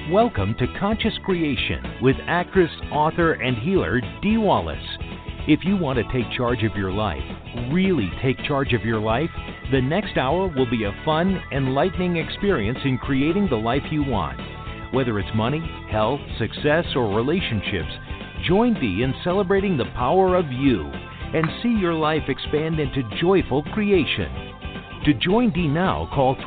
Welcome to Conscious Creation with actress, author, and healer Dee Wallace. If you want to take charge of your life, really take charge of your life, the next hour will be a fun, enlightening experience in creating the life you want. Whether it's money, health, success, or relationships, join Dee in celebrating the power of you and see your life expand into joyful creation. To join Dee now, call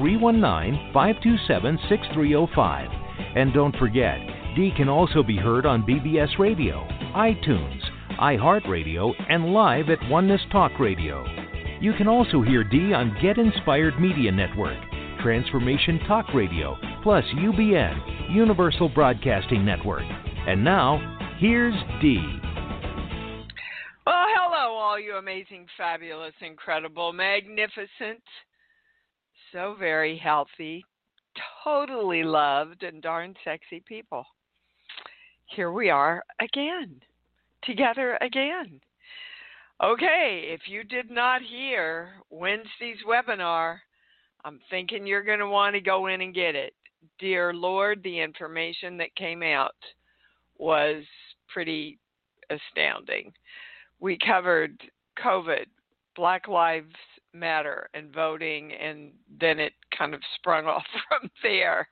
319-527-6305. And don't forget, Dee can also be heard on BBS Radio, iTunes, iHeartRadio, and live at Oneness Talk Radio. You can also hear Dee on Get Inspired Media Network, Transformation Talk Radio, plus UBN, Universal Broadcasting Network. And now, here's Dee. Well, hello, all you amazing, fabulous, incredible, magnificent, so very healthy, totally loved, and darn sexy people. Here we are again, together again. Okay, if you did not hear Wednesday's webinar, I'm thinking you're going to want to go in and get it. Dear Lord, the information that came out was pretty astounding. We covered COVID, Black Lives Matter, and voting, and then it kind of sprung off from there.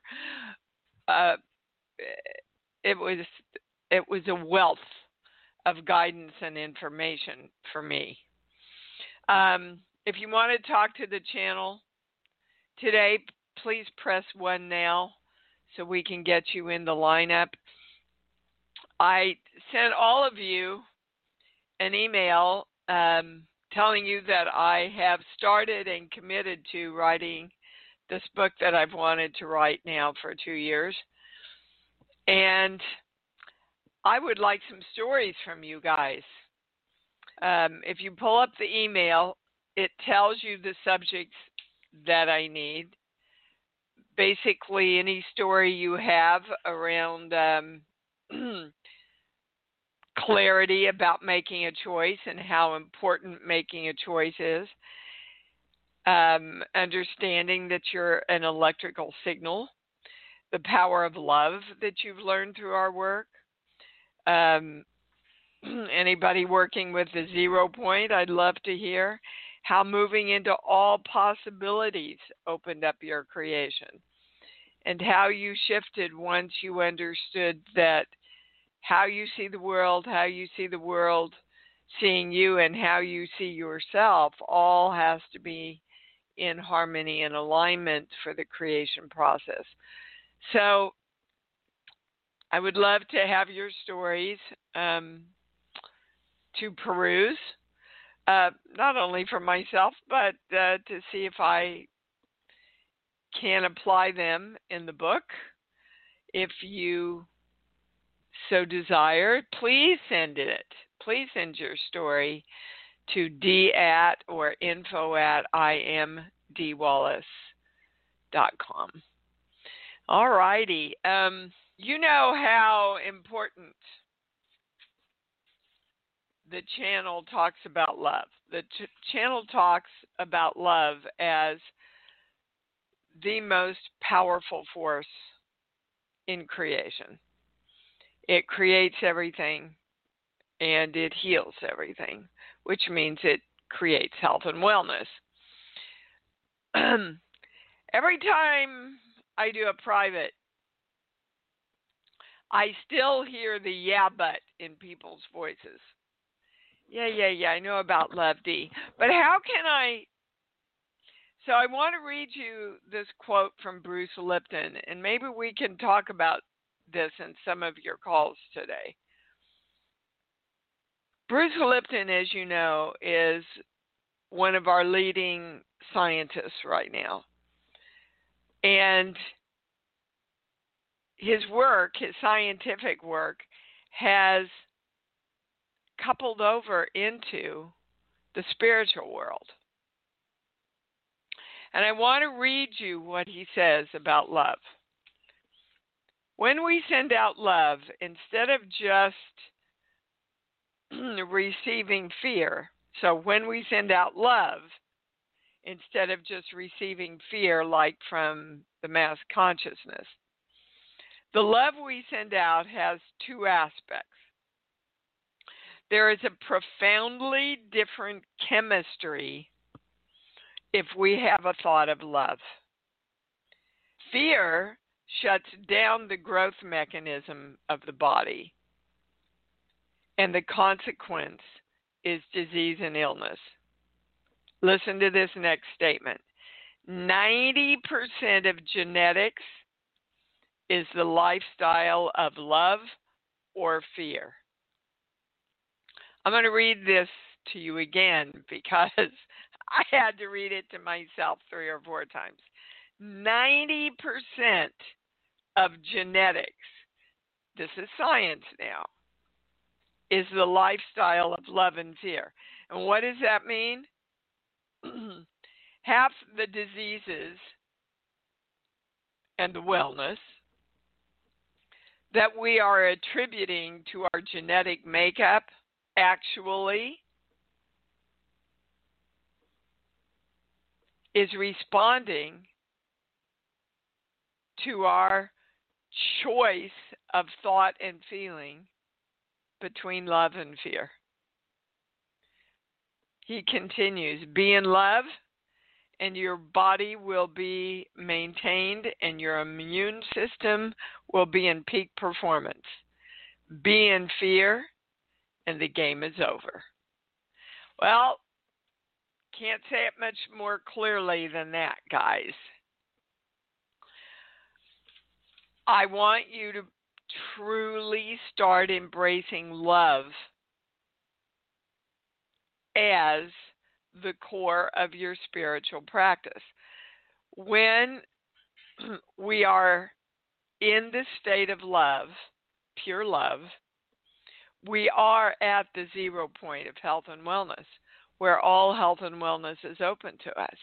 It was a wealth of guidance and information for me. If you want to talk to the channel today, please press 1 now so we can get you in the lineup. I sent all of you an email telling you that I have started and committed to writing this book that I've wanted to write now for 2 years. And I would like some stories from you guys. If you pull up the email, it tells you the subjects that I need. Basically, any story you have around clarity about making a choice and how important making a choice is. Understanding that you're an electrical signal. The power of love that you've learned through our work. Anybody working with the 0 point, I'd love to hear how moving into all possibilities opened up your creation. And how you shifted once you understood that how you see the world seeing you, and how you see yourself all has to be in harmony and alignment for the creation process. So I would love to have your stories to peruse, not only for myself, but to see if I can apply them in the book. If you so desire, please send it. Please send your story to d@ or info@imdwallace.com. All righty. You know how important the channel talks about love. The channel talks about love as the most powerful force in creation. It creates everything, and it heals everything, which means it creates health and wellness. Every time I do a private, I still hear the yeah, but in people's voices. Yeah, I know about love, Dee. But how can I? So I want to read you this quote from Bruce Lipton, and maybe we can talk about this in some of your calls today. Bruce Lipton, as you know, is one of our leading scientists right now. And his work, his scientific work, has coupled over into the spiritual world. And I want to read you what he says about love. When we send out love, instead of just receiving fear, so when we send out love, instead of just receiving fear like from the mass consciousness, The love we send out has two aspects. There is a profoundly different chemistry if we have a thought of love. Fear shuts down the growth mechanism of the body, and the consequence is disease and illness. Listen to this next statement. 90% of genetics is the lifestyle of love or fear. I'm going to read this to you again because I had to read it to myself 3 or 4 times. 90% of genetics, this is science now, is the lifestyle of love and fear. And what does that mean? Half the diseases and the wellness that we are attributing to our genetic makeup actually is responding to our choice of thought and feeling between love and fear. He continues, be in love and your body will be maintained and your immune system will be in peak performance. Be in fear and the game is over. Well, can't say it much more clearly than that, guys. I want you to truly start embracing love as the core of your spiritual practice. When we are in the state of love, pure love, we are at the 0 point of health and wellness, where all health and wellness is open to us.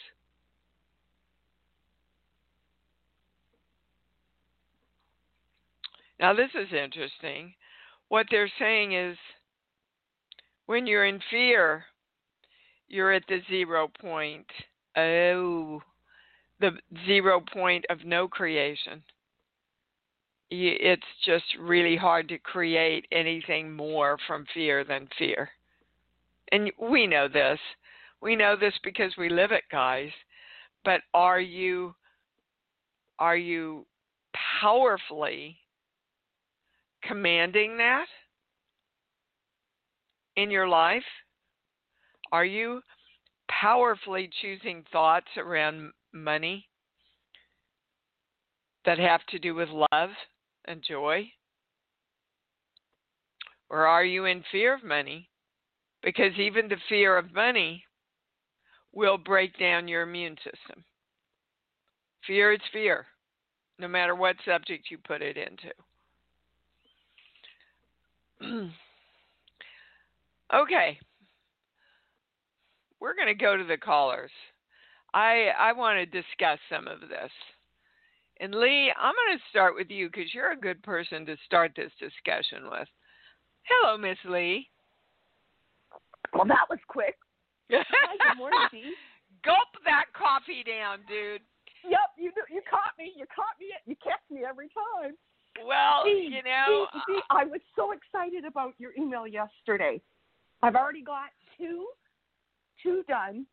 Now, this is interesting. What they're saying is when you're in fear, you're at the 0 point. Oh, the 0 point of no creation. It's just really hard to create anything more from fear than fear. And we know this. We know this because we live it, guys. But are you powerfully commanding that in your life? Are you powerfully choosing thoughts around money that have to do with love and joy? Or are you in fear of money? Because even the fear of money will break down your immune system. Fear is fear, no matter what subject you put it into. Okay. We're going to go to the callers. I want to discuss some of this. And Lee, I'm going to start with you because you're a good person to start this discussion with. Hello, Miss Lee. Well, that was quick. Hi, good morning, Dee. Gulp that coffee down, dude. Yep, you caught me. You catch me every time. Well, Dee, you know. Dee, I was so excited about your email yesterday. I've already got two done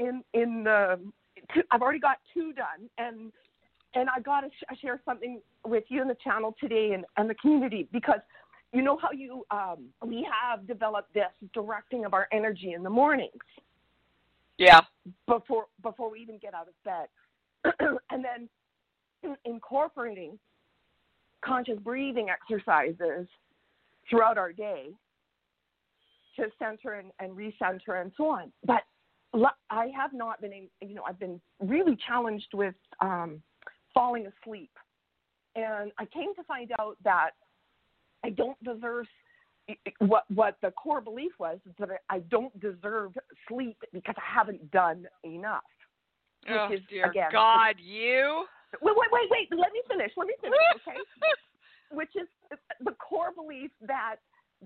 I've already got 2 done, and I got to share something with you in the channel today and the community, because you know how we have developed this directing of our energy in the mornings. Yeah. Before we even get out of bed. And then incorporating conscious breathing exercises throughout our day to center and recenter and so on. But I have not been, I've been really challenged with falling asleep. And I came to find out that I don't deserve, what the core belief was, is that I don't deserve sleep because I haven't done enough. Oh, dear God, you. Wait. Let me finish, okay? Which is the core belief that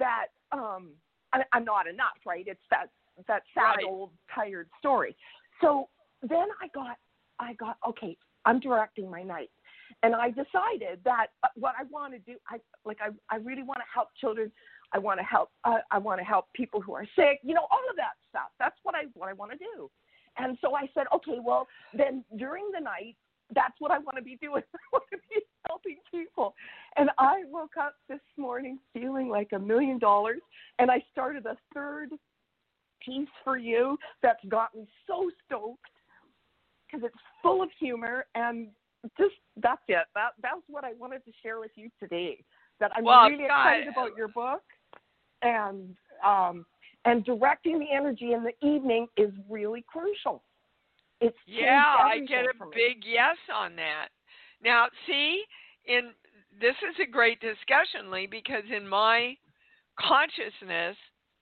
I'm not enough, right? It's that sad, right, old, tired story. So then I got, okay, I'm directing my night. And I decided that what I want to do, I really want to help children. I want to help people who are sick, all of that stuff. That's what I want to do. And so I said, okay, well, then during the night, that's what I want to be doing. I want to be helping people. And I woke up this morning feeling like $1 million, and I started a third piece for you that's got me so stoked because it's full of humor, and just that's it. That's what I wanted to share with you today, that I'm really excited about your book, and directing the energy in the evening is really crucial. I get a big yes on that. Now, see, this is a great discussion, Lee, because in my consciousness,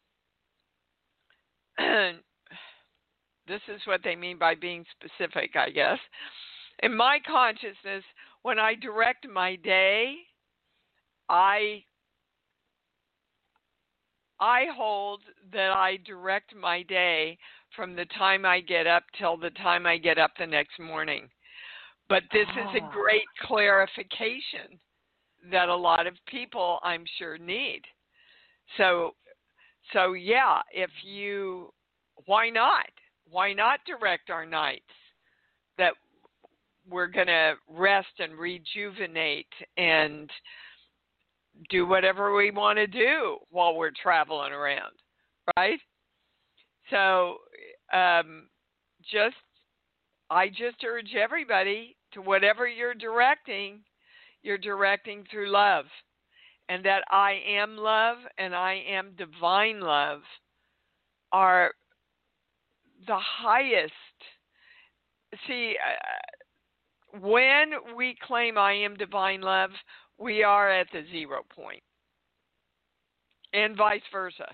this is what they mean by being specific, I guess. In my consciousness, when I direct my day, I hold that I direct my day from the time I get up till the time I get up the next morning. But this is a great clarification that a lot of people, I'm sure, need. So yeah, why not? Why not direct our nights that we're going to rest and rejuvenate and do whatever we want to do while we're traveling around, right? So I just urge everybody to whatever you're directing through love. And that I am love and I am divine love are the highest. See, when we claim I am divine love, we are at the 0 point, and vice versa.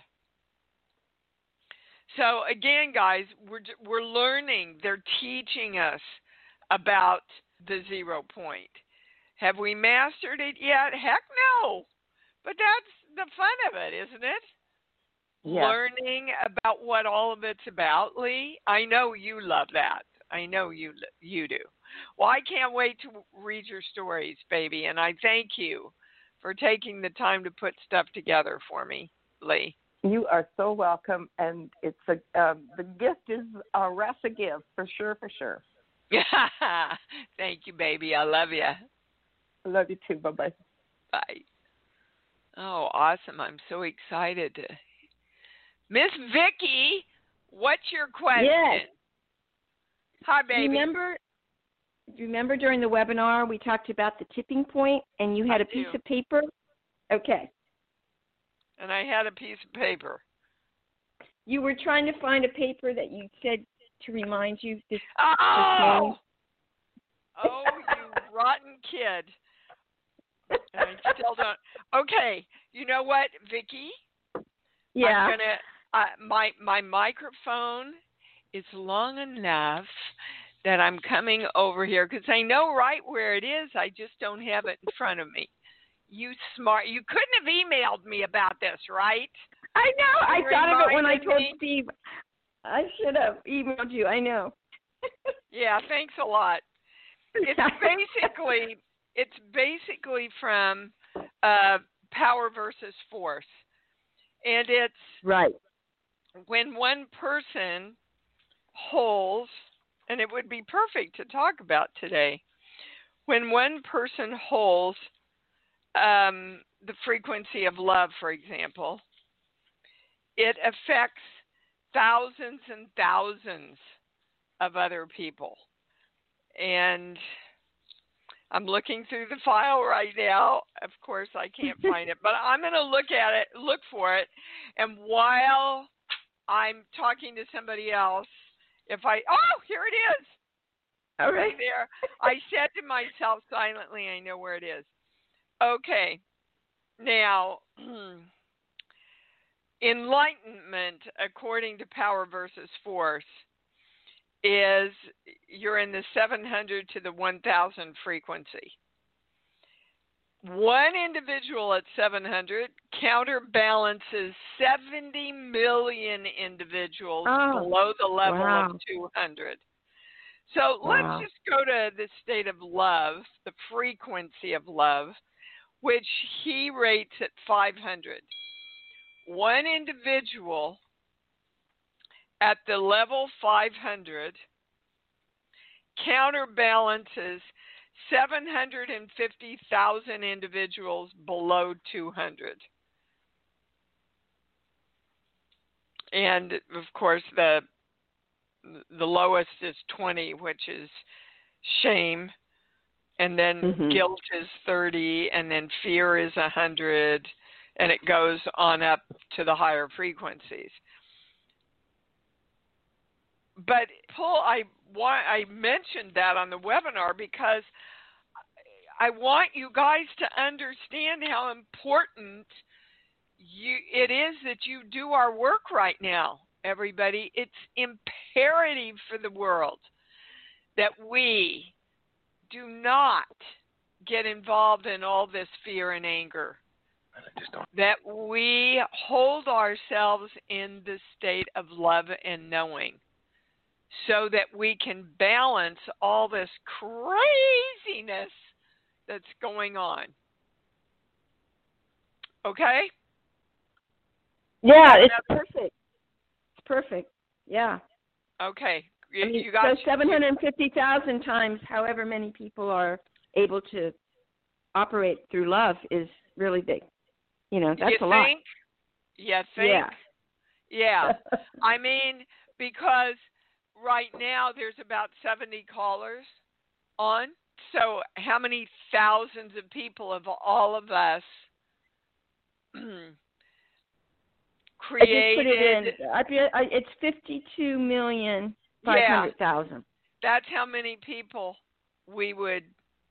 So again, guys, we're learning. They're teaching us about the 0 point. Have we mastered it yet? Heck no. But that's the fun of it, isn't it? Yeah. Learning about what all of it's about, Lee. I know you love that. I know you do. Well, I can't wait to read your stories, baby, and I thank you for taking the time to put stuff together for me, Lee. You are so welcome, and it's the gift is a rasa give, for sure, for sure. Thank you, baby. I love you. I love you too. Bye-bye. Bye. Oh, awesome. I'm so excited. Miss Vicki, what's your question? Yes. Hi, baby. Remember during the webinar we talked about the tipping point and you had a piece of paper? Okay. And I had a piece of paper. You were trying to find a paper that you said to remind you this morning. Oh, you rotten kid. And I still don't. Okay, you know what, Vicki? Yeah. My microphone is long enough that I'm coming over here because I know right where it is. I just don't have it in front of me. You smart. You couldn't have emailed me about this, right? I know. I thought of it when I told Steve. I should have emailed you. I know. Yeah, thanks a lot. It's basically from Power versus Force. And it's right when one person holds, and it would be perfect to talk about today, when one person holds the frequency of love, for example, it affects thousands and thousands of other people. And I'm looking through the file right now. Of course, I can't find it, but I'm going to look for it. And while I'm talking to somebody else, here it is. All right. There. I said to myself silently, I know where it is. Okay. Now, enlightenment, according to Power versus Force, is you're in the 700 to the 1000 frequency. One individual at 700 counterbalances 70 million individuals below the level of 200. So Wow. let's just go to the state of love, the frequency of love, which he rates at 500. One individual at the level 500 counterbalances 750,000 individuals below 200. And of course, the lowest is 20, which is shame, and then guilt is 30, and then fear is 100, and it goes on up to the higher frequencies. But I mentioned that on the webinar because I want you guys to understand how important it is that you do our work right now, everybody. It's imperative for the world that we do not get involved in all this fear and anger. That we hold ourselves in the state of love and knowing so that we can balance all this craziness that's going on. Okay? Yeah, it's perfect. It's perfect. Yeah. Okay. I mean, so 750,000 times however many people are able to operate through love is really big. You know, that's a lot. You think? Yeah. I mean, because right now there's about 70 callers on. So how many thousands of people of all of us created? I just put it in. It's 52,500,000. Yeah. That's how many people we would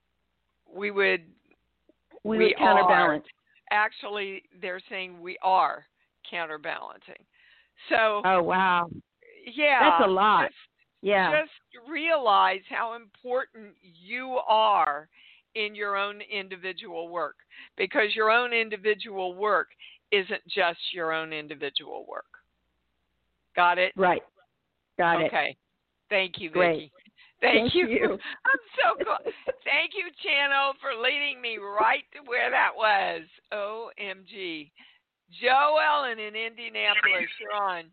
counterbalance. Actually, they're saying we are counterbalancing. So. Oh wow. Yeah. That's a lot. Just realize how important you are in your own individual work, because your own individual work isn't just your own individual work. Got it? Right. Got it. Okay. Thank you, Great. Vicki. Thank you. I'm so glad. Thank you, Channel, for leading me right to where that was. OMG. Joe Ellen in Indianapolis, you're on.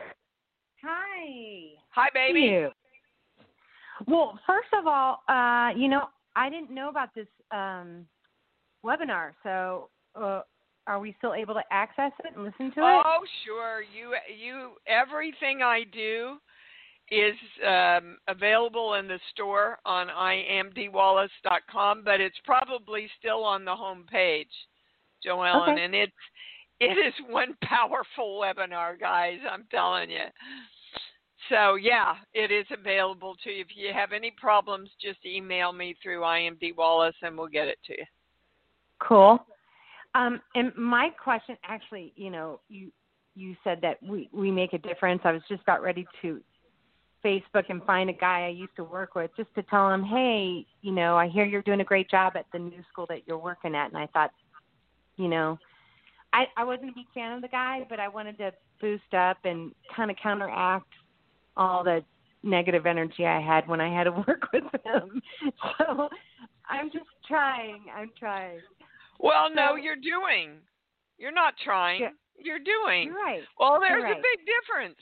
Hi. Hi, baby. Well, first of all, I didn't know about this webinar, so are we still able to access it and listen to it? Oh, sure. You. Everything I do is available in the store on imdwallace.com, but it's probably still on the home page, Joellen, and it is one powerful webinar, guys. I'm telling you. So, yeah, it is available to you. If you have any problems, just email me through imdwallace and we'll get it to you. Cool. And my question, actually, you said that we make a difference. I was just about ready to Facebook and find a guy I used to work with just to tell him, hey, I hear you're doing a great job at the new school that you're working at. And I thought, I wasn't a big fan of the guy, but I wanted to boost up and kind of counteract all the negative energy I had when I had to work with him. So I'm just trying. Well, no, you're doing. You're not trying. Yeah. You're doing. You're right. Well, there's a big difference.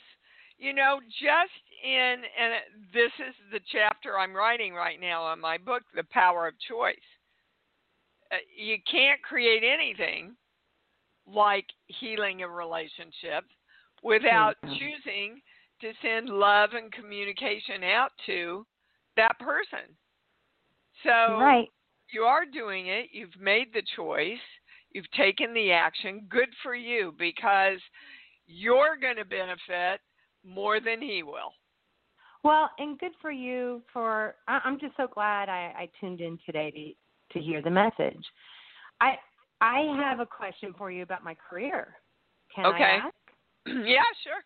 And this is the chapter I'm writing right now on my book, The Power of Choice. You can't create anything like healing a relationship without choosing to send love and communication out to that person. So you are doing it. You've made the choice. You've taken the action. Good for you, because you're going to benefit more than he will. Well, and good for you I'm just so glad I tuned in today to hear the message. I have a question for you about my career. Can I ask? Yeah, sure.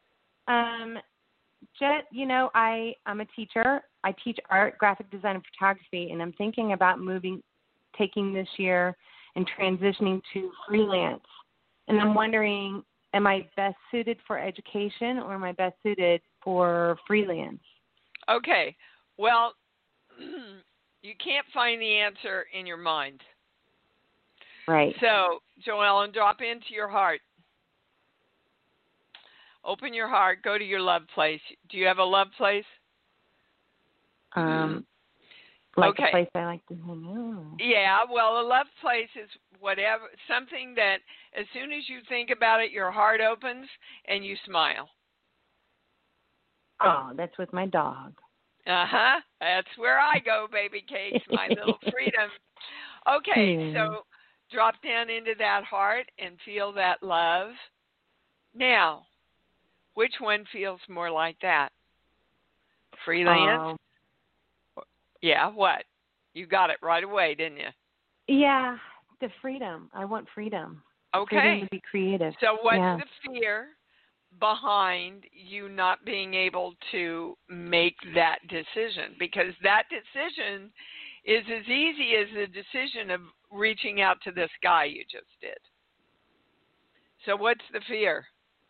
I'm a teacher. I teach art, graphic design, and photography, and I'm thinking about taking this year and transitioning to freelance. And I'm wondering, am I best suited for education or am I best suited for freelance? Okay. Well, you can't find the answer in your mind. Right. So, Joellen, drop into your heart. Open your heart. Go to your love place. Do you have a love place? Like okay. a place I like to hang out. Yeah, well, a love place is whatever, something that as soon as you think about it, your heart opens and you smile. Oh, that's with my dog. Uh-huh. That's where I go, baby cakes, my little freedom. Okay, so drop down into that heart and feel that love. Now, which one feels more like that? Freelance? Yeah, what? You got it right away, didn't you? Yeah, the freedom. I want freedom. Okay. Freedom to be creative. So what's the fear behind you not being able to make that decision? Because that decision is as easy as the decision of reaching out to this guy you just did. So what's the fear?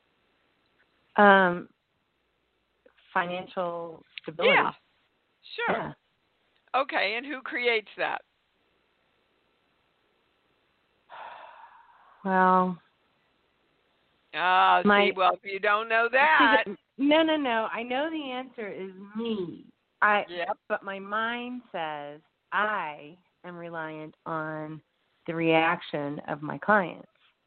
Financial stability. Yeah, sure. Yeah. Okay, and who creates that? Well, well, if you don't know that. No. I know the answer is me. Yep. But my mind says I am reliant on the reaction of my clients.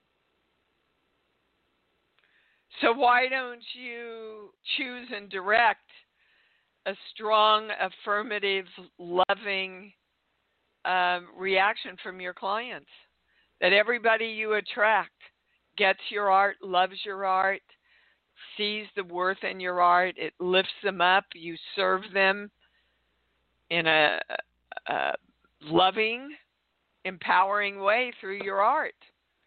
So why don't you choose and direct a strong, affirmative, loving reaction from your clients? That everybody you attract gets your art, loves your art, sees the worth in your art. It lifts them up. You serve them in a loving, empowering way through your art.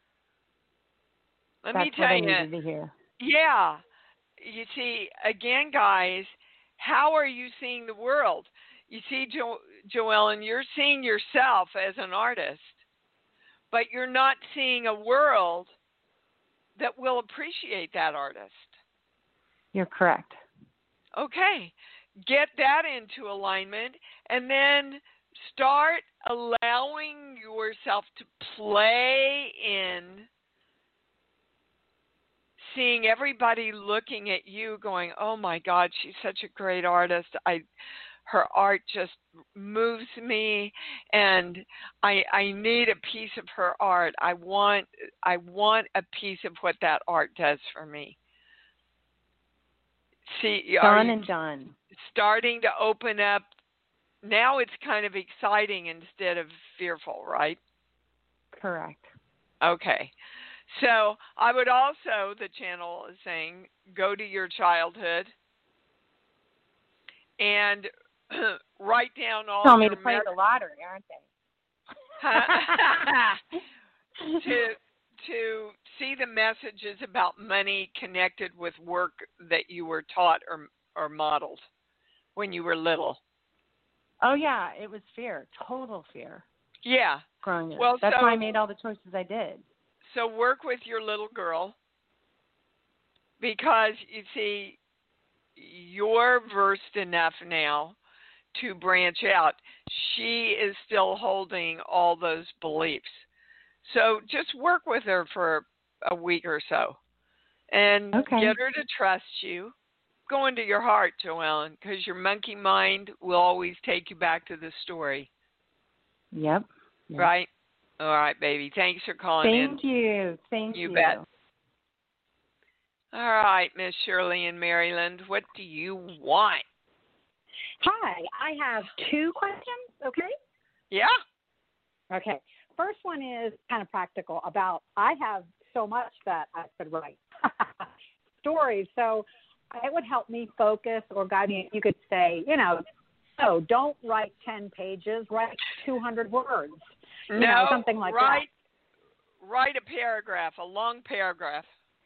Let me tell you. That's what I needed to hear. Yeah. You see, again, guys, how are you seeing the world? You see, Joellen, you're seeing yourself as an artist, but you're not seeing a world that will appreciate that artist. You're correct. Okay. Get that into alignment and then start allowing yourself to play in seeing everybody looking at you going, oh my God, she's such a great artist. Her art just moves me, and I need a piece of her art. I want a piece of what that art does for me. See, done. Starting to open up. Now it's kind of exciting instead of fearful, right? Correct. Okay. So I would also, the channel is saying, go to your childhood and write down all Tell me your to play the lottery, aren't they? to see the messages about money connected with work that you were taught or modeled when you were little. Oh yeah, it was fear, total fear. Yeah. Growing up. Well, that's why I made all the choices I did. So work with your little girl, because you see, you're versed enough now to branch out. She is still holding all those beliefs. So just work with her for a week or so and get her to trust you. Go into your heart, Joellen, because your monkey mind will always take you back to the story. Yep. Right? All right, baby. Thanks for calling in. Thank you. Thank you. You bet. All right, Miss Shirley in Maryland, what do you want? Hi, I have two questions, okay? Yeah. Okay. First one is kind of practical about I have so much that I could write stories, so it would help me focus or guide me. You could say, no, don't write 10 pages, write 200 words. Something like that. Write a paragraph, a long paragraph.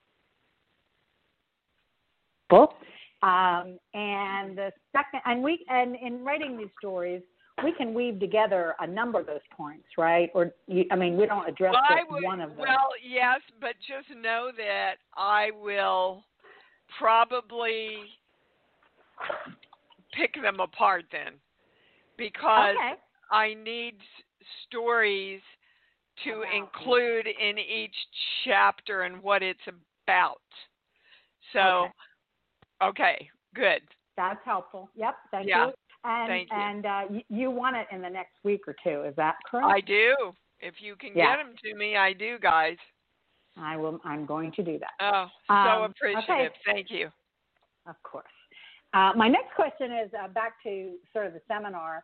Cool. And the second, and in writing these stories, we can weave together a number of those points, right? We don't address one of them. Well, yes, but just know that I will probably pick them apart then, because Okay. I need stories to include in each chapter and what it's about. So, okay, good. That's helpful. Yep, thank Yeah. you. And Thank you. and you want it in the next week or two, is that correct? I do. If you can get them to me, I do, guys. I will. I'm going to do that. Oh, so appreciative. Okay. Thank you. Of course. My next question is back to sort of the seminar.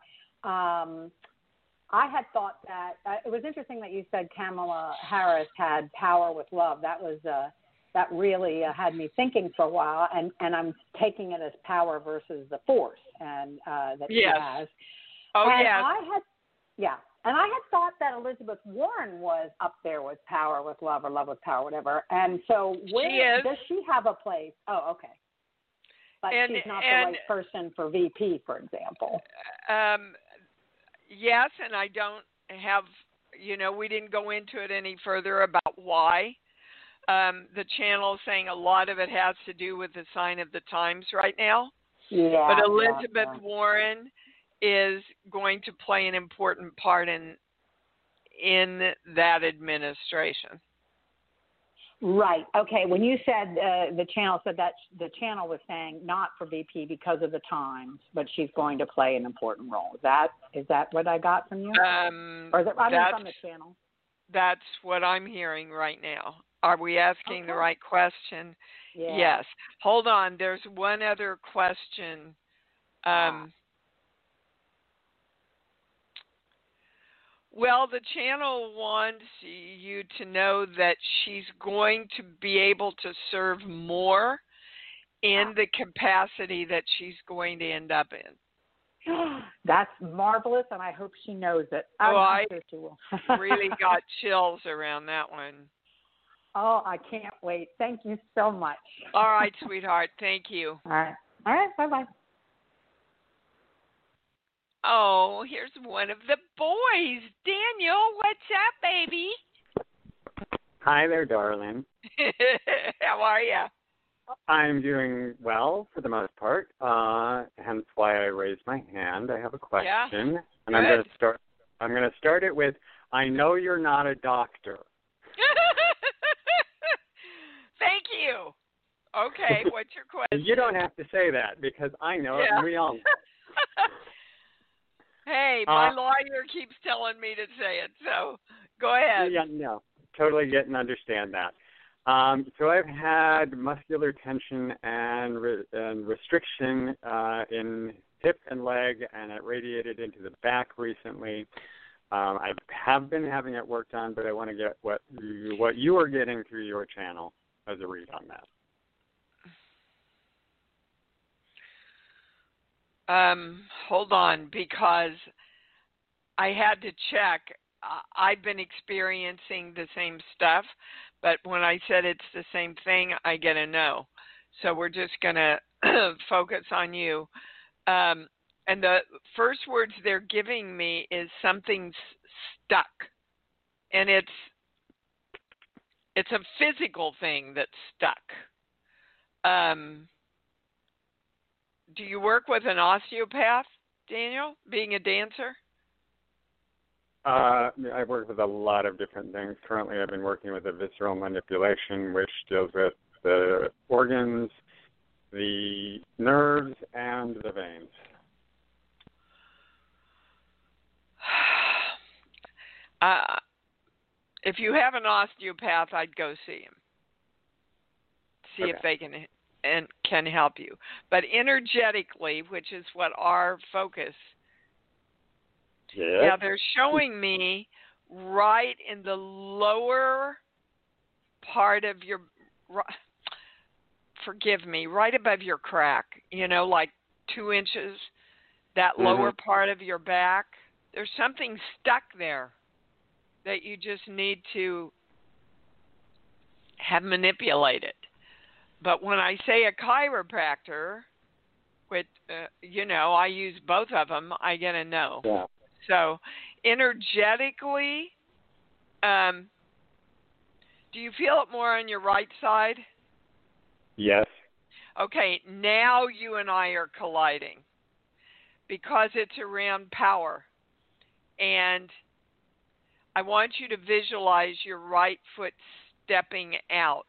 I had thought that it was interesting that you said Kamala Harris had Power with Love. That was that really had me thinking for a while, and I'm taking it as power versus the force, and that she has. Oh, and yes. And I had thought that Elizabeth Warren was up there with Power with Love or Love with Power, whatever. And so where does she have a place? Oh, okay. But she's not the right person for VP, for example. Yes, and I don't have, we didn't go into it any further about why. The channel is saying a lot of it has to do with the sign of the times right now. Yeah. But Elizabeth Warren is going to play an important part in that administration. Right. Okay. When you said the channel said that the channel was saying not for VP because of the times, but she's going to play an important role. Is that what I got from you? Or is it from the channel? That's what I'm hearing right now. Are we asking the right question? Yeah. Yes. Hold on. There's one other question. Well, the channel wants you to know that she's going to be able to serve more in the capacity that she's going to end up in. That's marvelous, and I hope she knows it. I really got chills around that one. Oh, I can't wait. Thank you so much. All right, sweetheart. Thank you. All right. Bye-bye. Oh, here's one of the boys. Daniel, what's up, baby? Hi there, darling. How are you? I'm doing well for the most part, hence why I raised my hand. I have a question, and I'm going to start it with, I know you're not a doctor. Thank you. Okay, what's your question? You don't have to say that, because I know it and we all know. Hey, my lawyer keeps telling me to say it, so go ahead. Yeah, no, totally get and understand that. So I've had muscular tension and restriction in hip and leg, and it radiated into the back recently. I have been having it worked on, but I want to get what you are getting through your channel as a read on that. Hold on, because I had to check. I've been experiencing the same stuff, but when I said it's the same thing, I get a no. So we're just going to focus on you. And the first words they're giving me is something's stuck. And it's a physical thing that's stuck. Do you work with an osteopath, Daniel, being a dancer? I work with a lot of different things. Currently, I've been working with a visceral manipulation, which deals with the organs, the nerves, and the veins. If you have an osteopath, I'd go see him. See if they can help you. But energetically, which is what our focus. Yes. Yeah, they're showing me right in the lower part of your, forgive me, right above your crack, like 2 inches, that lower part of your back. There's something stuck there that you just need to have manipulated. But when I say a chiropractor, which, I use both of them, I get a no. Yeah. So energetically, do you feel it more on your right side? Yes. Okay, now you and I are colliding. because it's around power. And I want you to visualize your right foot stepping out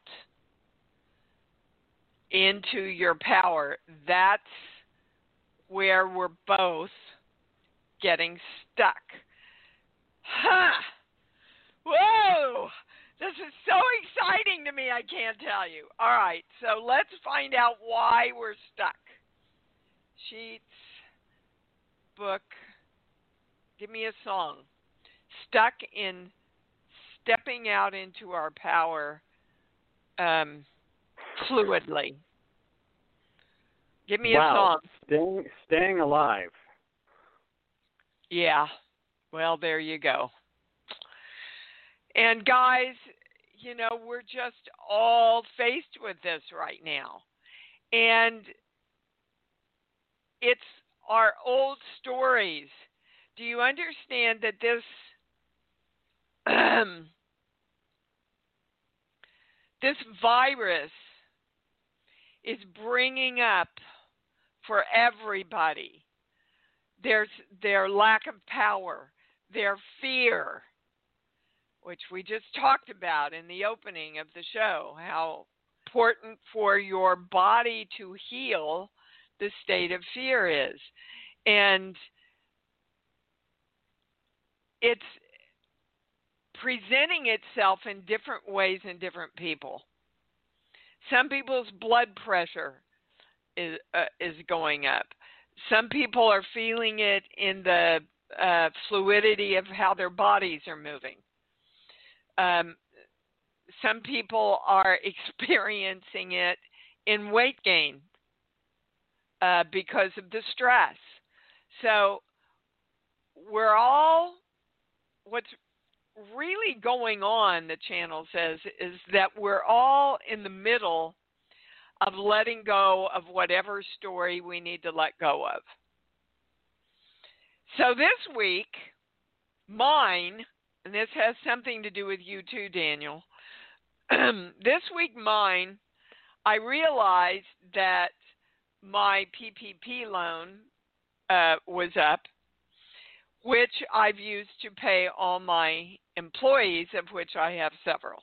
into your power. That's where we're both getting stuck. Ha! Whoa! This is so exciting to me, I can't tell you. All right, so let's find out why we're stuck. Sheets, book, give me a song. Stuck in stepping out into our power fluidly. Give me a song. Staying alive. Yeah. Well, there you go. And guys, you know, we're just all faced with this right now. And it's our old stories. Do you understand that this virus is bringing up for everybody their lack of power, their fear, which we just talked about in the opening of the show, how important for your body to heal the state of fear is. And it's presenting itself in different ways in different people. Some people's blood pressure is going up. Some people are feeling it in the fluidity of how their bodies are moving. Some people are experiencing it in weight gain because of the stress. So we're all, what's really going on, the channel says, is that we're all in the middle of letting go of whatever story we need to let go of. So this week, mine, and this has something to do with you too, Daniel. This week, mine, I realized that my PPP loan was up, which I've used to pay all my employees, of which I have several.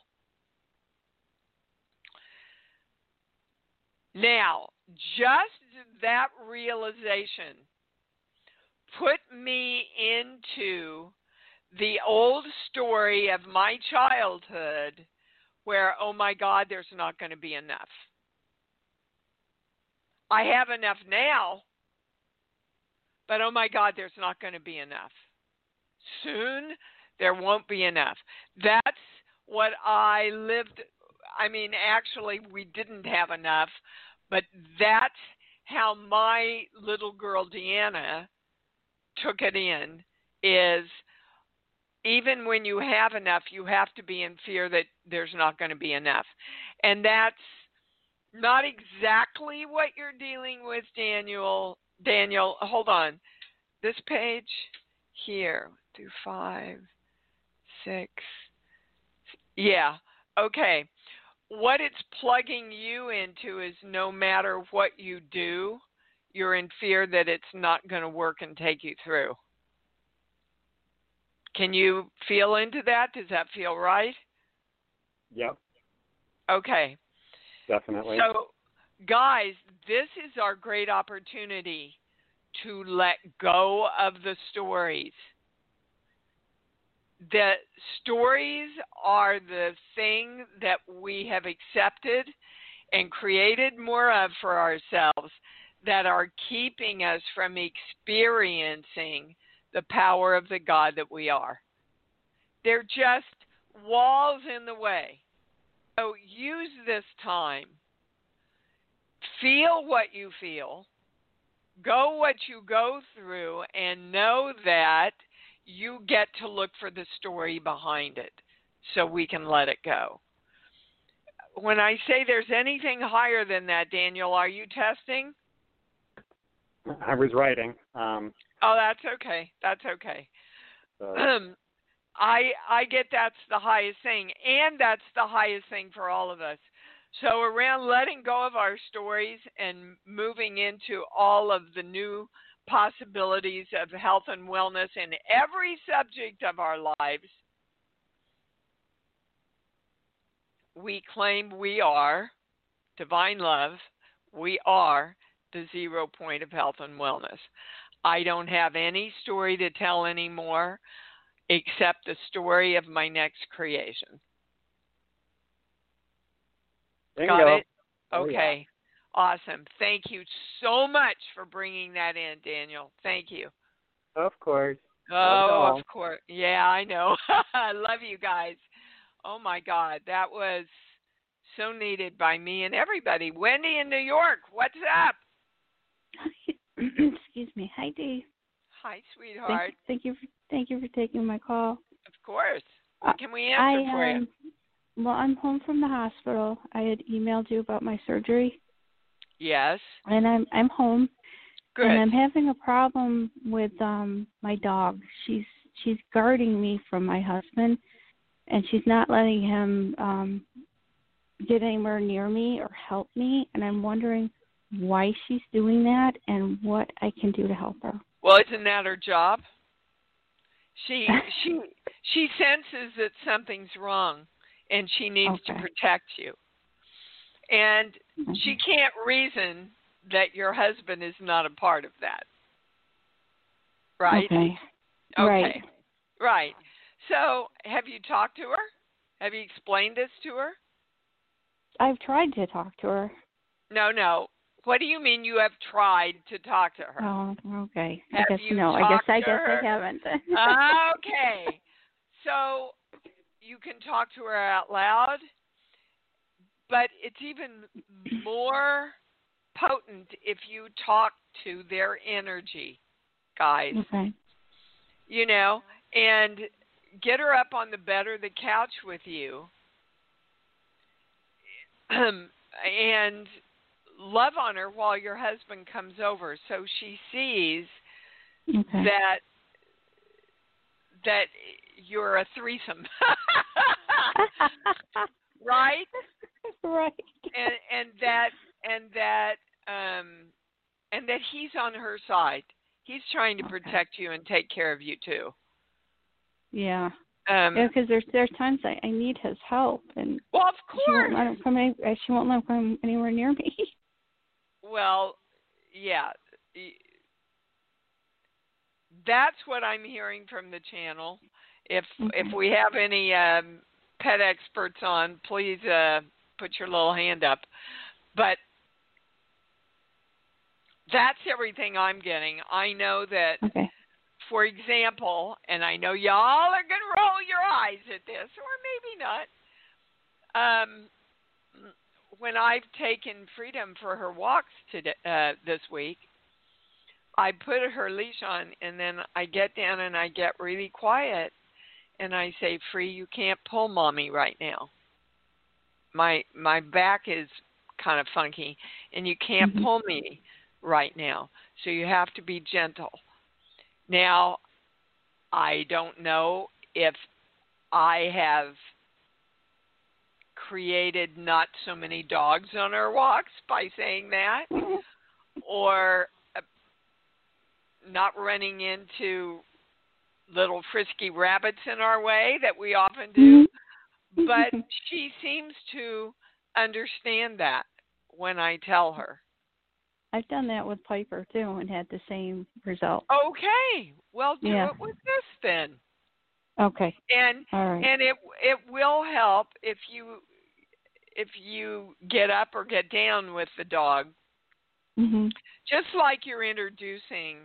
Now, just that realization put me into the old story of my childhood where, oh my God, there's not going to be enough. I have enough now, but oh my God, there's not going to be enough. Soon, there won't be enough. That's what I lived. I mean, actually, we didn't have enough, but that's how my little girl, Deanna, took it in, is even when you have enough, you have to be in fear that there's not going to be enough. And that's not exactly what you're dealing with, Daniel. Daniel, hold on. This page here, 2, 5, 6. Yeah, okay. What it's plugging you into is no matter what you do, you're in fear that it's not going to work and take you through. Can you feel into that? Does that feel right? Yep. Okay. Definitely. So, guys, this is our great opportunity to let go of the stories. The stories are the thing that we have accepted and created more of for ourselves that are keeping us from experiencing the power of the God that we are. They're just walls in the way. So use this time. Feel what you feel. Go what you go through and know that you get to look for the story behind it so we can let it go. When I say there's anything higher than that, Daniel, are you testing? I was writing. Oh, that's okay. That's okay. I get that's the highest thing, and that's the highest thing for all of us. So around letting go of our stories and moving into all of the new possibilities of health and wellness in every subject of our lives, we claim we are divine love. We are the 0 point of health and wellness. I don't have any story to tell anymore except the story of my next creation. Bingo. Got it? Oh, Okay. Awesome. Thank you so much for bringing that in, Daniel. Thank you. Of course. Oh, of course. Yeah, I know. I love you guys. Oh, my God. That was so needed by me and everybody. Wendy in New York, what's up? Excuse me. Hi, Dee. Hi, sweetheart. Thank you for taking my call. Of course. What can we answer for you? Well, I'm home from the hospital. I had emailed you about my surgery. Yes. And I'm home. Good. And I'm having a problem with my dog. She's guarding me from my husband, and she's not letting him get anywhere near me or help me. And I'm wondering why she's doing that and what I can do to help her. Well, isn't that her job? She senses that something's wrong, and she needs to protect you. And she can't reason that your husband is not a part of that. Right? Okay. Right. So, have you talked to her? Have you explained this to her? I've tried to talk to her. No. What do you mean you have tried to talk to her? Oh, okay. I guess I haven't. Okay. So you can talk to her out loud, but it's even more potent if you talk to their energy, guys. Okay. You know, and get her up on the bed or the couch with you. And love on her while your husband comes over, so she sees that you're a threesome. Right? Right. And that he's on her side. He's trying to protect you and take care of you too. Yeah. Because there's times I need his help, and well, of course, she won't let him come anywhere near me. Well, yeah, that's what I'm hearing from the channel. If we have any pet experts on, please put your little hand up. But that's everything I'm getting. I know that. Okay. For example, and I know y'all are going to roll your eyes at this, or maybe not. When I've taken Freedom for her walks this week, I put her leash on, and then I get down and I get really quiet, and I say, Free, you can't pull Mommy right now. My back is kind of funky, and you can't pull me right now, so you have to be gentle. Now, I don't know if I have created not so many dogs on our walks by saying that, or not running into little frisky rabbits in our way that we often do. But she seems to understand that when I tell her. I've done that with Piper too and had the same result. Okay. Well, do it with this then. Okay. And all right. And it will help if you get up or get down with the dog. Mm-hmm. Just like you're introducing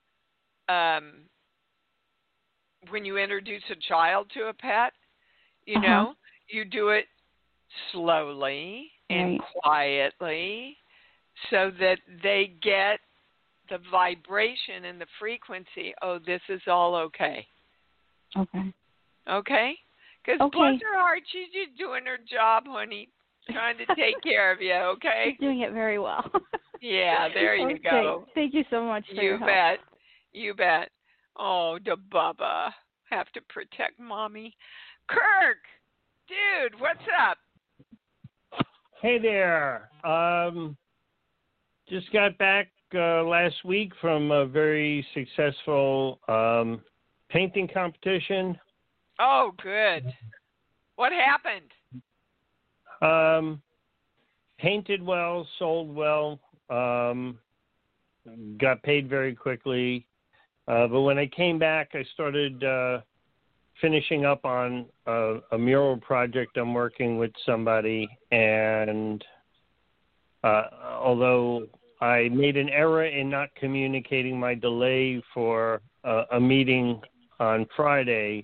when you introduce a child to a pet, you know, you do it slowly and quietly, so that they get the vibration and the frequency. Oh, this is all okay. Okay. Okay? Because bless her heart, she's just doing her job, honey, trying to take care of you, okay? She's doing it very well. Yeah, there you go. Thank you so much for your help. You bet. Oh, da Bubba. Have to protect Mommy. Kirk, dude, what's up? Hey there. Just got back last week from a very successful painting competition. Oh, good. What happened? Painted well, sold well, got paid very quickly. But when I came back, I started finishing up on a mural project I'm working with somebody. And although I made an error in not communicating my delay for a meeting on Friday,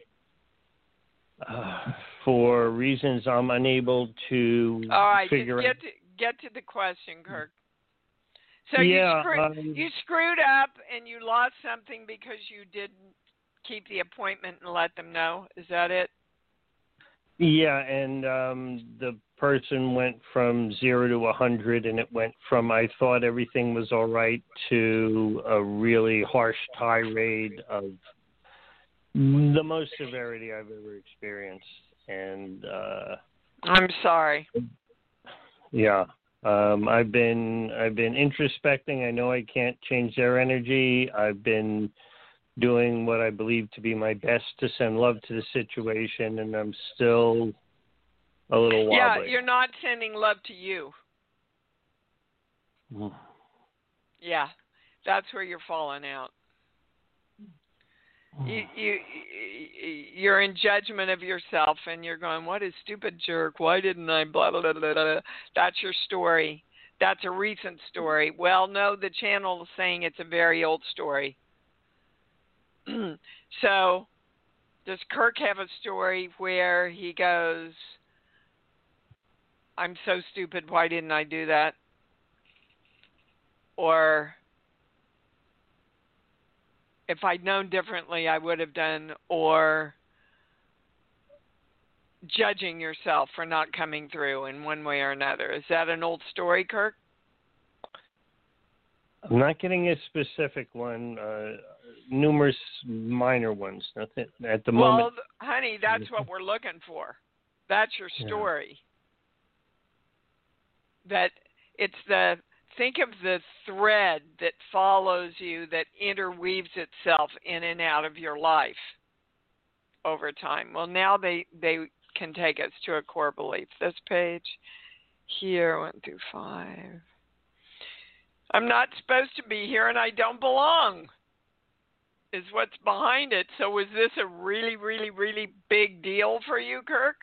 for reasons I'm unable to figure out. Get to the question, Kirk. So yeah, you screwed up and you lost something because you didn't keep the appointment and let them know. Is that it? Yeah, and the person went from 0 to 100, and it went from I thought everything was all right to a really harsh tirade of the most severity I've ever experienced. And I'm sorry. Yeah. I've been introspecting. I know I can't change their energy. I've been doing what I believe to be my best to send love to the situation, and I'm still a little wobbly. Yeah, you're not sending love to you. Yeah, that's where you're falling out. You're in judgment of yourself, and you're going, what a stupid jerk. Why didn't I blah, blah, blah, blah, blah. That's your story. That's a recent story. Well, no, the channel is saying it's a very old story. So does Kirk have a story where he goes, I'm so stupid, why didn't I do that? Or if I'd known differently, I would have done, or judging yourself for not coming through in one way or another. Is that an old story, Kirk? I'm not getting a specific one. Numerous minor ones. Nothing at the moment. Well, honey, that's what we're looking for. That's your story. Yeah. That it's the... Think of the thread that follows you, that interweaves itself in and out of your life over time. Well, now they can take us to a core belief. This page here, 1 through 5. I'm not supposed to be here and I don't belong is what's behind it. So was this a really, really, really big deal for you, Kirk?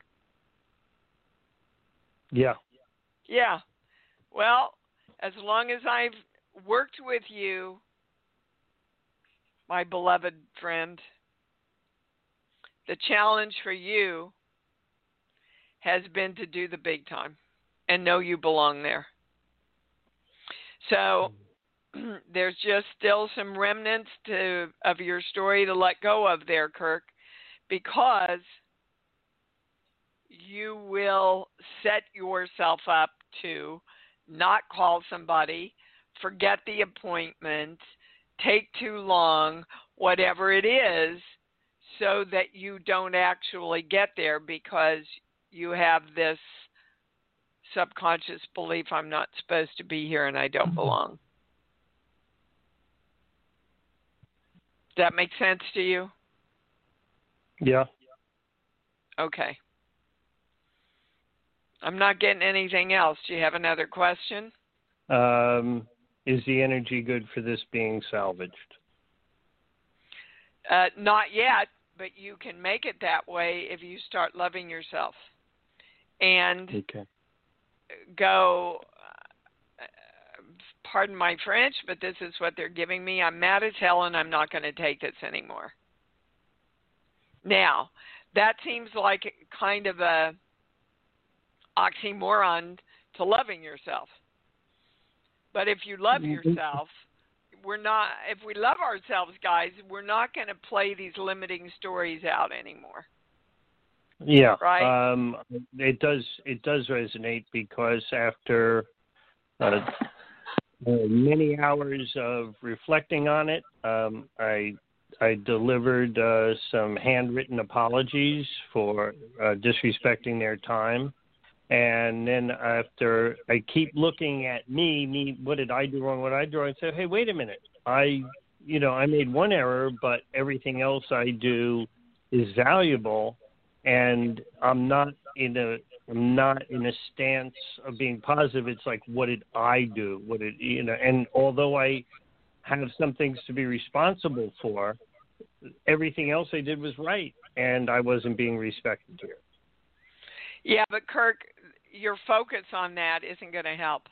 Yeah. Yeah. Well, as long as I've worked with you, my beloved friend, the challenge for you has been to do the big time and know you belong there. So there's just still some remnants of your story to let go of there, Kirk, because you will set yourself up to not call somebody, forget the appointment, take too long, whatever it is, so that you don't actually get there because you have this subconscious belief, I'm not supposed to be here and I don't belong. Does that make sense to you? Yeah. Okay. I'm not getting anything else. Do you have another question? Is the energy good for this being salvaged? Not yet, but you can make it that way if you start loving yourself. And go, pardon my French, but this is what they're giving me. I'm mad as hell and I'm not going to take this anymore. Now, that seems like kind of a oxymoron to loving yourself. But if you love yourself, if we love ourselves, guys, we're not going to play these limiting stories out anymore. Yeah. Right? It does resonate because after many hours of reflecting on it, I delivered some handwritten apologies for disrespecting their time. And then after I keep looking at me, what did I do wrong? What did I do wrong? I say, hey, wait a minute. I made one error, but everything else I do is valuable, and I'm not in a stance of being positive. It's like, what did I do? And although I have some things to be responsible for, everything else I did was right, and I wasn't being respected here. Yeah, but Kirk, your focus on that isn't going to help.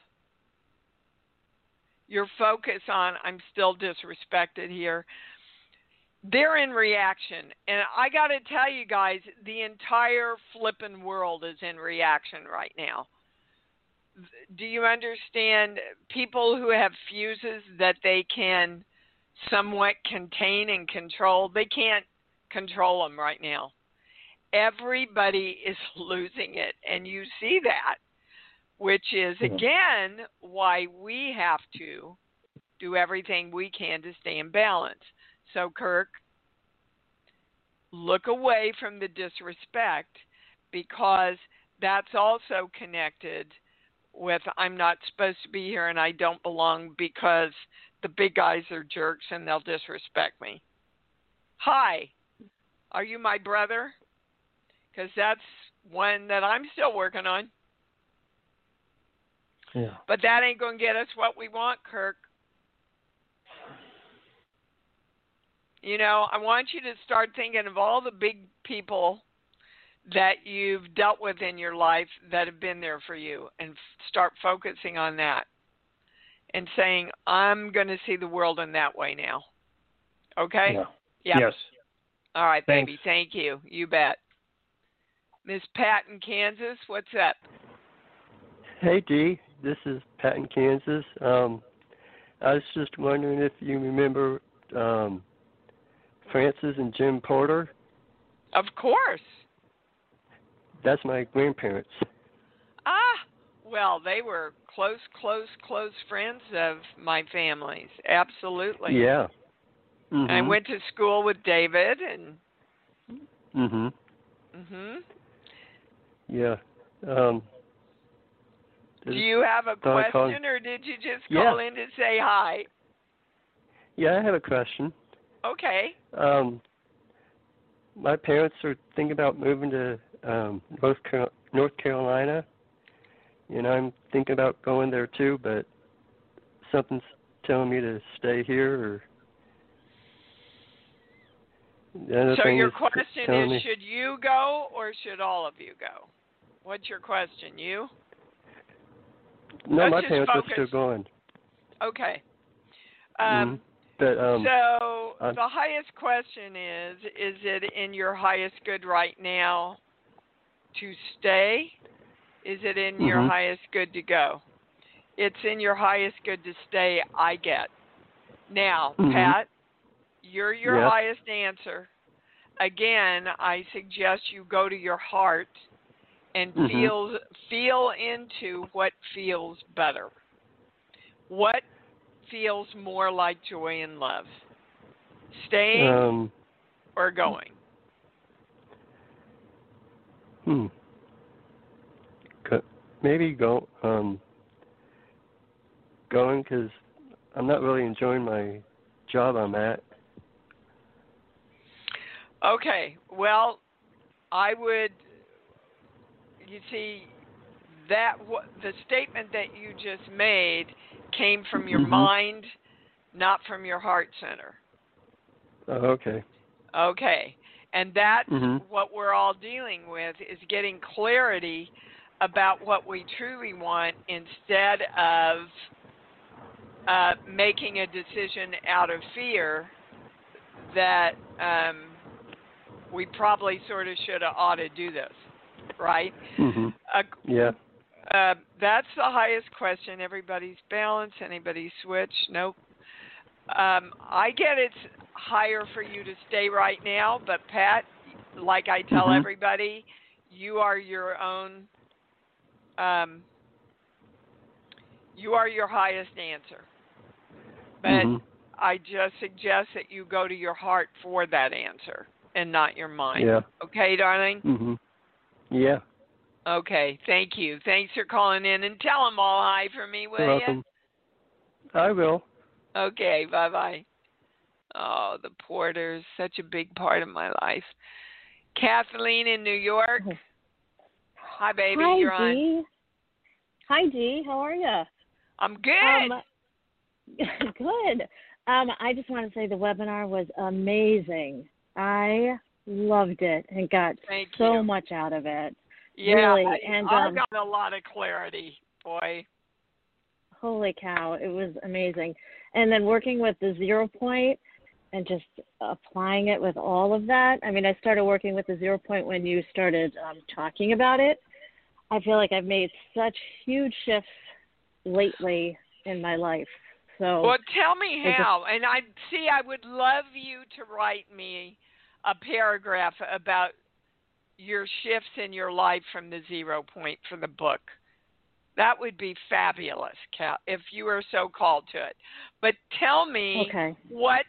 Your focus on, I'm still disrespected here. They're in reaction. And I got to tell you guys, the entire flippin' world is in reaction right now. Do you understand? People who have fuses that they can somewhat contain and control, they can't control them right now. Everybody is losing it, and you see that, which is, again, why we have to do everything we can to stay in balance. So, Kirk, look away from the disrespect, because that's also connected with I'm not supposed to be here and I don't belong because the big guys are jerks and they'll disrespect me. Hi, are you my brother? Because that's one that I'm still working on. Yeah. But that ain't going to get us what we want, Kirk. I want you to start thinking of all the big people that you've dealt with in your life that have been there for you, and start focusing on that and saying, I'm going to see the world in that way now. Okay? Yeah. Yep. Yes. All right, Thanks. baby. Thank you. You bet. Miss Pat in Kansas, what's up? Hey, Dee. This is Pat in Kansas. I was just wondering if you remember Francis and Jim Porter. Of course. That's my grandparents. Well, they were close friends of my family's. Absolutely. Yeah. Mm-hmm. I went to school with David and. Mhm. Mhm. Yeah. Do you have a question, or did you just call in to say hi? Yeah, I have a question. Okay. My parents are thinking about moving to North Carolina. I'm thinking about going there too, but something's telling me to stay here. So your question is, should you go or should all of you go? What's your question? You? No, Let's my just parents focus. are still going. Okay. But, so the highest question is it in your highest good right now to stay? Is it in your highest good to go? It's in your highest good to stay, I get. Now, Pat, you're your highest answer. Again, I suggest you go to your heart and feel into what feels better. What feels more like joy and love? Staying or going? Maybe going, because I'm not really enjoying my job I'm at. Okay, well, I would, you see, that the statement that you just made came from your mind, not from your heart center. Oh, okay. Okay, and that's what we're all dealing with, is getting clarity about what we truly want instead of making a decision out of fear that we probably sort of should have ought to do this, right? Yeah. That's the highest question. Everybody's balance, anybody's switch? Nope. I get it's higher for you to stay right now, but Pat, like I tell everybody, you are your own. You are your highest answer. But I just suggest that you go to your heart for that answer and not your mind. Yeah. Okay, darling? Yeah. Okay, thank you. Thanks for calling in, and tell them all hi for me, will you? You're welcome. I will. Okay, bye-bye. Oh, the Porters, such a big part of my life. Kathleen in New York. Hi, baby. Hi, You're on. Dee. Hi, Dee. How are you? I'm good. Good. I just want to say the webinar was amazing. I loved it and got so much out of it. Yeah, really. I got a lot of clarity, boy. Holy cow, it was amazing. And then working with the 0 point and just applying it with all of that. I mean, I started working with the 0 point when you started talking about it. I feel like I've made such huge shifts lately in my life. So, well, tell me how. And I would love you to write me a paragraph about your shifts in your life from the 0 point for the book. That would be fabulous, Cal, if you are so called to it. But tell me what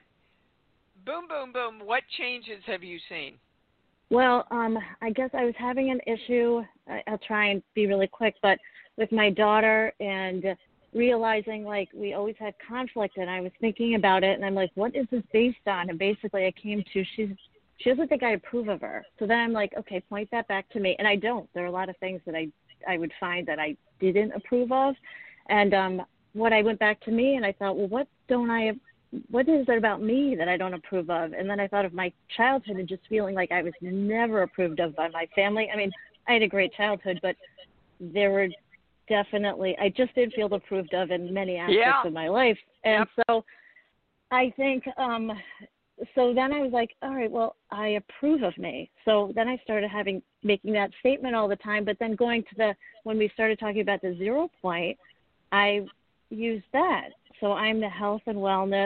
changes have you seen? Well, I guess I was having an issue. I'll try and be really quick, but with my daughter and realizing like we always had conflict, and I was thinking about it, and I'm like, what is this based on? And basically I came to she doesn't think I approve of her. So then I'm like, okay, point that back to me. And I don't. There are a lot of things that I would find that I didn't approve of. And what I went back to me, and I thought, well, what is it about me that I don't approve of? And then I thought of my childhood and just feeling like I was never approved of by my family. I mean, I had a great childhood, but there were definitely, I just didn't feel approved of in many aspects of my life. And so I think, so then I was like, all right, well, I approve of me. So then I started making that statement all the time, but then going to when we started talking about the 0 point, I used that. So I'm the health and wellness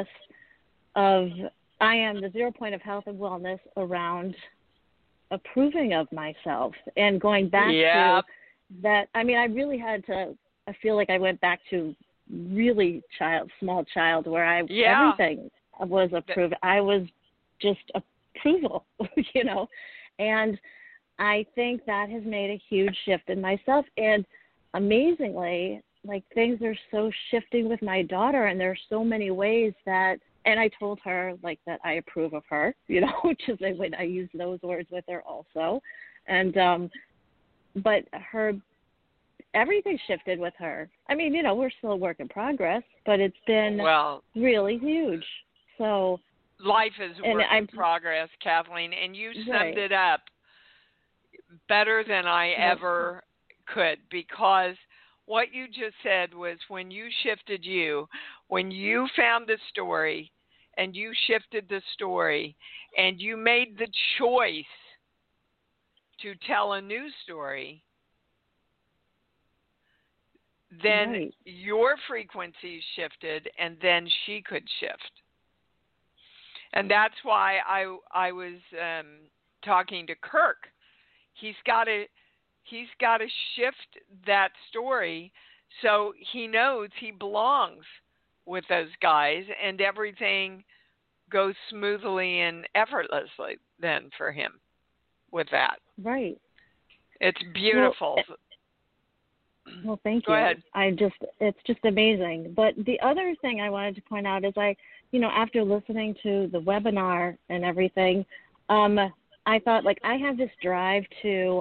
I am the 0 point of health and wellness around approving of myself and going back to that. I mean, I really had to, I feel like I went back to really small child where everything was approved. I was just approval, and I think that has made a huge shift in myself. And amazingly, like things are so shifting with my daughter, and there's so many ways that, and I told her like that I approve of her, which is when I use those words with her also. And, but everything shifted with her. I mean, we're still a work in progress, but it's been really huge. So life is work in progress, Kathleen, and you summed it up better than I ever could, because what you just said was when you shifted when you found the story and you shifted the story and you made the choice to tell a new story, then your frequency shifted, and then she could shift. And that's why I was talking to Kirk. He's got to shift that story so he knows he belongs with those guys, and everything goes smoothly and effortlessly then for him with that. Right. It's beautiful. Well, thank you. Go ahead. It's just amazing. But the other thing I wanted to point out is after listening to the webinar and everything, I thought like I have this drive to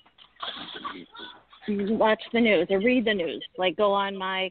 watch the news or read the news, like go on my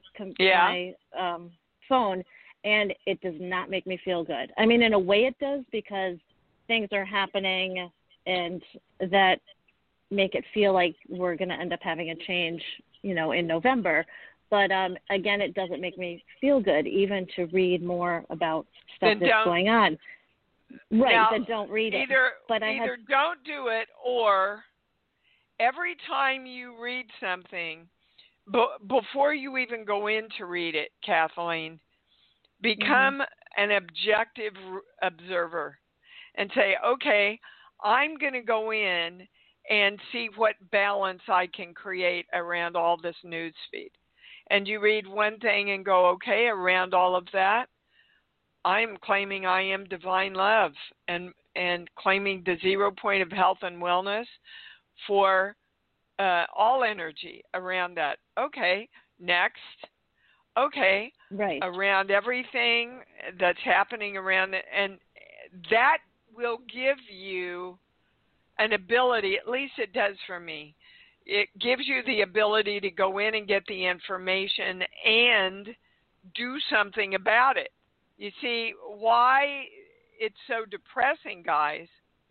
phone, and it does not make me feel good. I mean, in a way it does, because things are happening and that make it feel like we're going to end up having a change, in November. But again, it doesn't make me feel good even to read more about stuff that's going on. Right, then don't read it. Either don't do it, or every time you read something, before you even go in to read it, Kathleen, become an objective observer and say, okay, I'm going to go in and see what balance I can create around all this news feed. And you read one thing and go, okay, around all of that, I'm claiming I am divine love and claiming the 0 point of health and wellness for all energy around that. Okay, next. Okay, right. Around everything that's happening around it. And that will give you an ability, at least it does for me. It gives you the ability to go in and get the information and do something about it. You see, why it's so depressing, guys,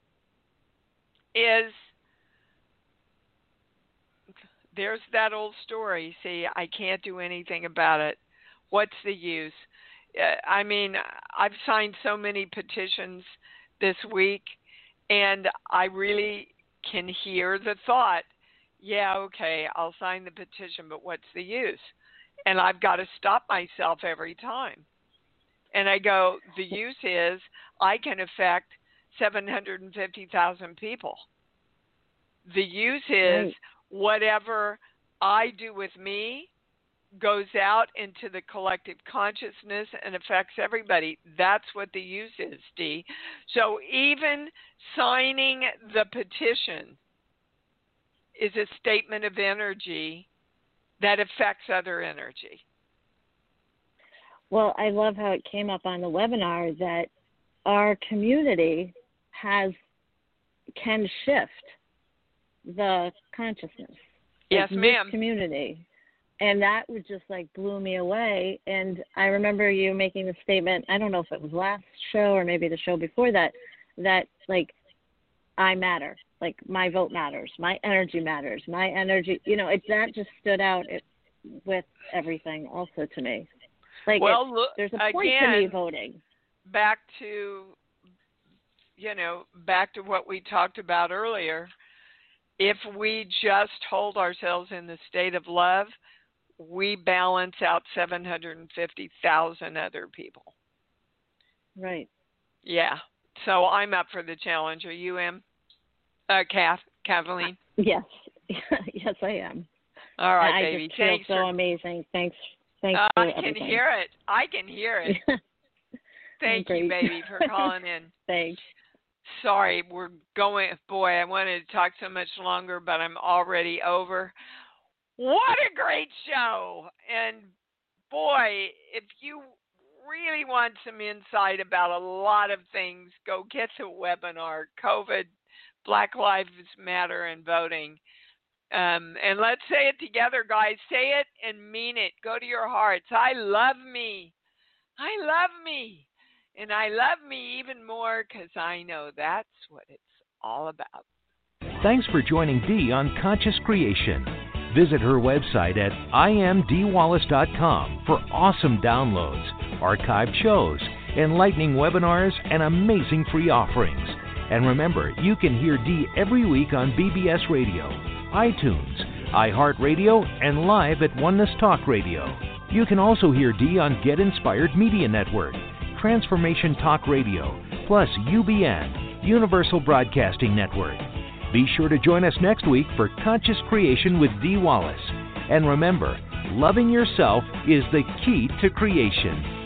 is there's that old story. See, I can't do anything about it. What's the use? I mean, I've signed so many petitions this week, and I really can hear the thought, yeah, okay, I'll sign the petition, but what's the use? And I've got to stop myself every time. And I go, the use is I can affect 750,000 people. The use is whatever I do with me goes out into the collective consciousness and affects everybody. That's what the use is, Dee. So even signing the petition is a statement of energy that affects other energy. Well, I love how it came up on the webinar that our community can shift the consciousness. Yes, ma'am. This community. And that was just blew me away. And I remember you making the statement, I don't know if it was last show or maybe the show before that I matter. My vote matters. My energy matters. My energy, that just stood out with everything also to me. There's a point to me voting. Back to what we talked about earlier. If we just hold ourselves in the state of love, we balance out 750,000 other people. Right. Yeah. So I'm up for the challenge. Are you, Kathleen? Yes. Yes, I am. All right, baby. I just feel so amazing. Thanks for everything. I can hear it. Thank you, baby, for calling in. Thanks. Sorry, we're going. Boy, I wanted to talk so much longer, but I'm already over. What a great show. And boy, if you really want some insight about a lot of things, go get the webinar, COVID, Black Lives Matter, and voting. And let's say it together, guys. Say it and mean it. Go to your hearts. I love me. I love me. And I love me even more because I know that's what it's all about. Thanks for joining Dee on Conscious Creation. Visit her website at imdwallace.com for awesome downloads, archived shows, enlightening webinars, and amazing free offerings. And remember, you can hear Dee every week on BBS Radio, iTunes, iHeartRadio, and live at Oneness Talk Radio. You can also hear Dee on Get Inspired Media Network, Transformation Talk Radio, plus UBN, Universal Broadcasting Network. Be sure to join us next week for Conscious Creation with Dee Wallace. And remember, loving yourself is the key to creation.